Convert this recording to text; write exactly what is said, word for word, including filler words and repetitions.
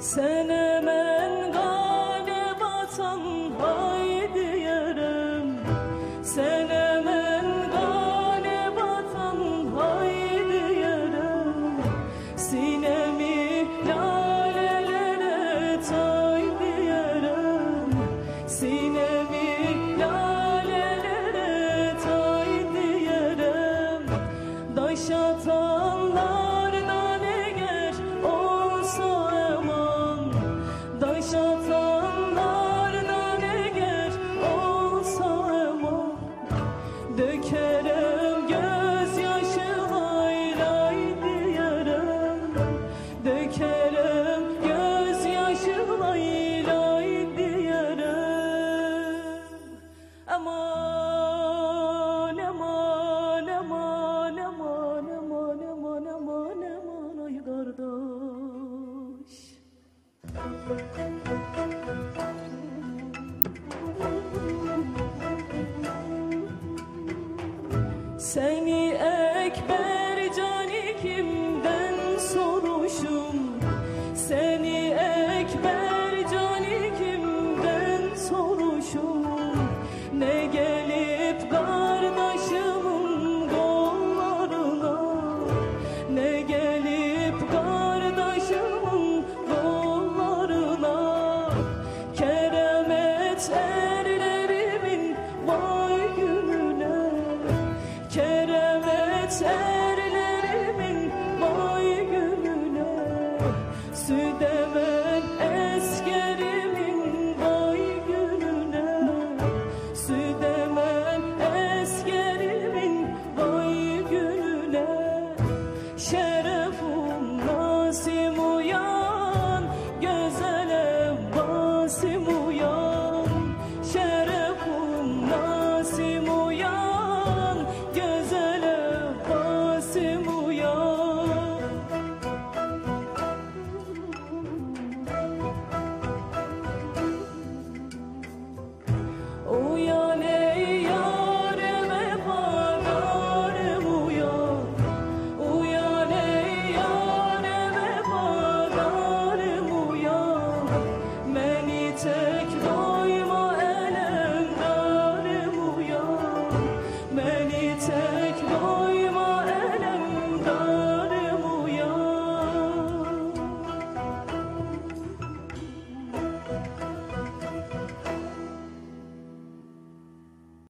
Sen hemen gale batan haydi yarım. Sen hemen gale batan haydi yarım. Sinemi lalelere taydi yarım. Sinemi lalelere taydi yarım. Daş atanlardan eğer olsa eman, daş atanlardan eğer olsa eman, dökerim gözyaşı lay lay diyarım. Dökerim gözyaşı lay lay diyarım. Aman aman aman aman aman aman aman aman ay kardeş. Seni ekber cani kimden soruşum. Seni ekber cani kimden soruşum. Ne gelip kardeşimin kollarına, ne gelip kardeşimin kollarına. Keremet erlerimin vay gününe, keremet